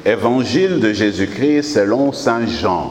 Évangile de Jésus-Christ selon saint Jean.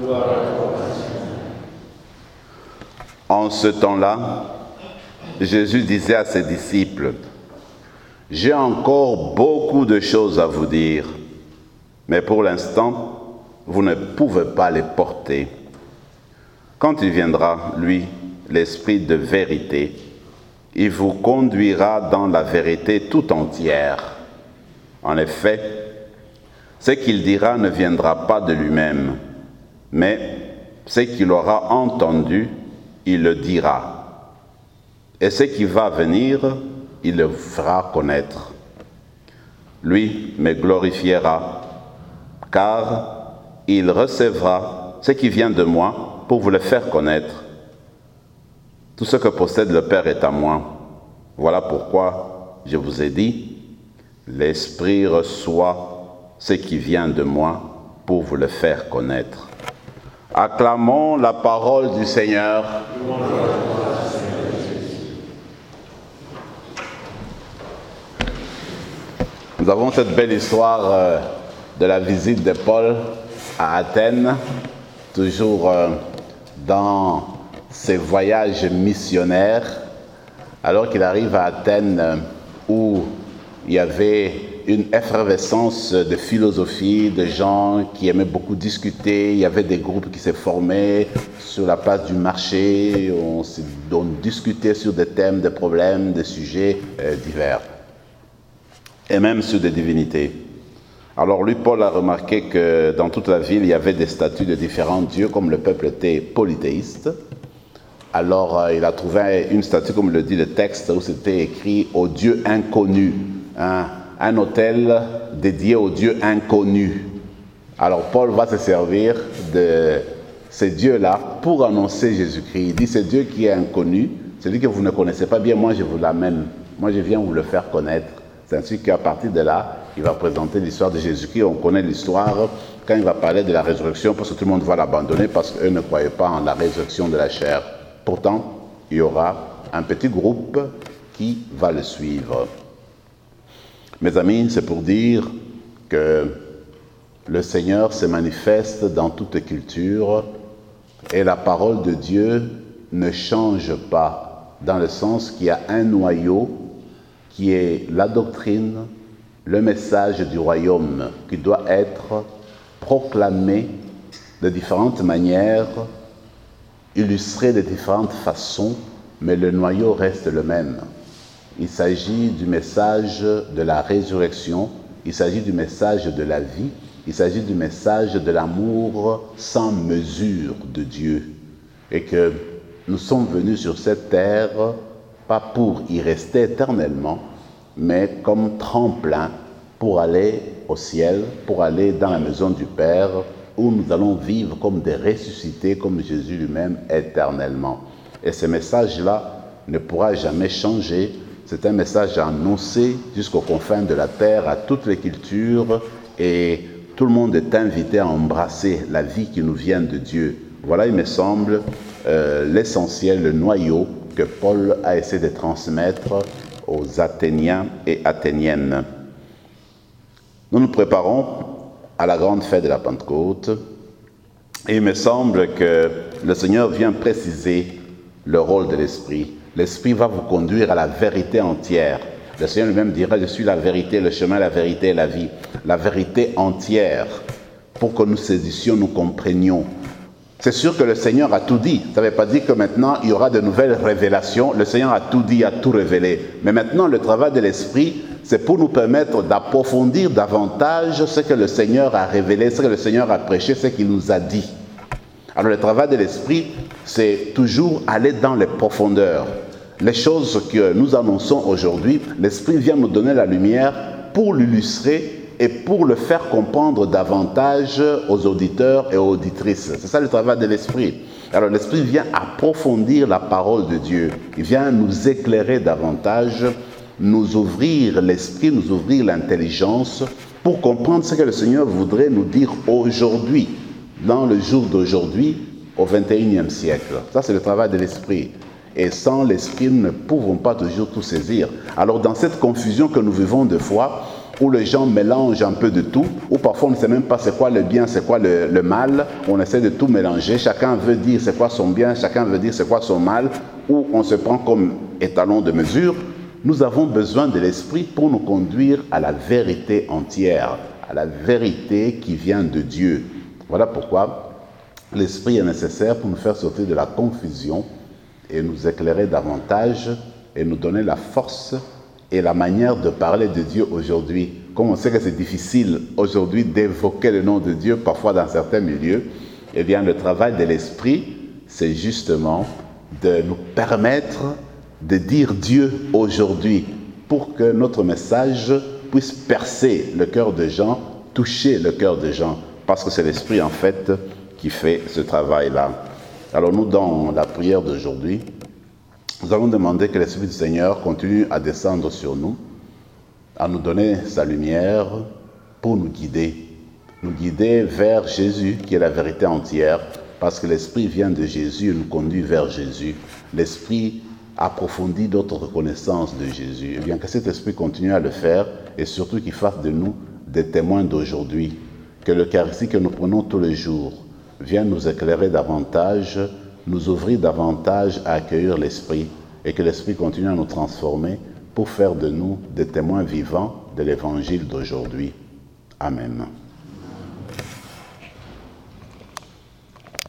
En ce temps-là, Jésus disait à ses disciples, « J'ai encore beaucoup de choses à vous dire, mais pour l'instant, vous ne pouvez pas les porter. Quand il viendra, lui, l'Esprit de vérité, il vous conduira dans la vérité tout entière. En effet, ce qu'il dira ne viendra pas de lui-même, mais ce qu'il aura entendu, il le dira. Et ce qui va venir, il le fera connaître. Lui me glorifiera, car il recevra ce qui vient de moi pour vous le faire connaître. Tout ce que possède le Père est à moi. Voilà pourquoi je vous ai dit, l'Esprit reçoit ce qui vient de moi pour vous le faire connaître. » Acclamons la parole du Seigneur. Nous avons cette belle histoire de la visite de Paul à Athènes, toujours dans ses voyages missionnaires, alors qu'il arrive à Athènes où il y avait une effervescence de philosophie, de gens qui aimaient beaucoup discuter. Il y avait des groupes qui se formaient sur la place du marché. On discutait sur des thèmes, des problèmes, des sujets divers. Et même sur des divinités. Alors lui, Paul a remarqué que dans toute la ville, il y avait des statues de différents dieux, comme le peuple était polythéiste. Alors il a trouvé une statue, comme le dit le texte, où c'était écrit « au Dieu inconnu ». Un autel dédié au Dieu inconnu. Alors Paul va se servir de ces dieux-là pour annoncer Jésus-Christ. Il dit, ce Dieu qui est inconnu, celui que vous ne connaissez pas bien, moi je vous l'amène. Moi je viens vous le faire connaître. C'est ainsi qu'à partir de là, il va présenter l'histoire de Jésus-Christ. On connaît l'histoire quand il va parler de la résurrection, parce que tout le monde va l'abandonner, parce qu'eux ne croyaient pas en la résurrection de la chair. Pourtant, il y aura un petit groupe qui va le suivre. Mes amis, c'est pour dire que le Seigneur se manifeste dans toute culture et la parole de Dieu ne change pas, dans le sens qu'il y a un noyau qui est la doctrine, le message du royaume qui doit être proclamé de différentes manières, illustré de différentes façons, mais le noyau reste le même. Il s'agit du message de la résurrection, il s'agit du message de la vie, il s'agit du message de l'amour sans mesure de Dieu. Et que nous sommes venus sur cette terre, pas pour y rester éternellement, mais comme tremplin pour aller au ciel, pour aller dans la maison du Père, où nous allons vivre comme des ressuscités, comme Jésus lui-même, éternellement. Et ce message-là ne pourra jamais changer. C'est un message annoncé jusqu'aux confins de la terre, à toutes les cultures, et tout le monde est invité à embrasser la vie qui nous vient de Dieu. Voilà, il me semble, l'essentiel, le noyau que Paul a essayé de transmettre aux Athéniens et Athéniennes. Nous nous préparons à la grande fête de la Pentecôte, et il me semble que le Seigneur vient préciser le rôle de l'Esprit. L'Esprit va vous conduire à la vérité entière. Le Seigneur lui-même dira, je suis la vérité, le chemin, la vérité et la vie. La vérité entière, pour que nous saisissions, nous comprenions. C'est sûr que le Seigneur a tout dit. Ça ne veut pas dire que maintenant, il y aura de nouvelles révélations. Le Seigneur a tout dit, a tout révélé. Mais maintenant, le travail de l'Esprit, c'est pour nous permettre d'approfondir davantage ce que le Seigneur a révélé, ce que le Seigneur a prêché, ce qu'il nous a dit. Alors, le travail de l'Esprit, c'est toujours aller dans les profondeurs. Les choses que nous annonçons aujourd'hui, l'Esprit vient nous donner la lumière pour l'illustrer et pour le faire comprendre davantage aux auditeurs et aux auditrices. C'est ça le travail de l'Esprit. Alors l'Esprit vient approfondir la parole de Dieu. Il vient nous éclairer davantage, nous ouvrir l'esprit, nous ouvrir l'intelligence pour comprendre ce que le Seigneur voudrait nous dire aujourd'hui, dans le jour d'aujourd'hui, au XXIe siècle. Ça, c'est le travail de l'Esprit. Et sans l'Esprit, nous ne pouvons pas toujours tout saisir. Alors, dans cette confusion que nous vivons de foi, où les gens mélangent un peu de tout, où parfois on ne sait même pas c'est quoi le bien, c'est quoi le mal, on essaie de tout mélanger, chacun veut dire c'est quoi son bien, chacun veut dire c'est quoi son mal, où on se prend comme étalon de mesure. Nous avons besoin de l'Esprit pour nous conduire à la vérité entière, à la vérité qui vient de Dieu. Voilà pourquoi l'Esprit est nécessaire pour nous faire sortir de la confusion et nous éclairer davantage et nous donner la force et la manière de parler de Dieu aujourd'hui. Comme on sait que c'est difficile aujourd'hui d'évoquer le nom de Dieu, parfois dans certains milieux, eh bien le travail de l'Esprit, c'est justement de nous permettre de dire Dieu aujourd'hui pour que notre message puisse percer le cœur des gens, toucher le cœur des gens, parce que c'est l'Esprit en fait qui fait ce travail-là. Alors nous, dans la prière d'aujourd'hui, nous allons demander que l'Esprit du Seigneur continue à descendre sur nous, à nous donner sa lumière pour nous guider vers Jésus qui est la vérité entière, parce que l'Esprit vient de Jésus et nous conduit vers Jésus. L'Esprit approfondit notre reconnaissance de Jésus. Et bien que cet Esprit continue à le faire et surtout qu'il fasse de nous des témoins d'aujourd'hui. Que l'Eucharistie que nous prenons tous les jours vienne nous éclairer davantage, nous ouvrir davantage à accueillir l'Esprit et que l'Esprit continue à nous transformer pour faire de nous des témoins vivants de l'Évangile d'aujourd'hui. Amen.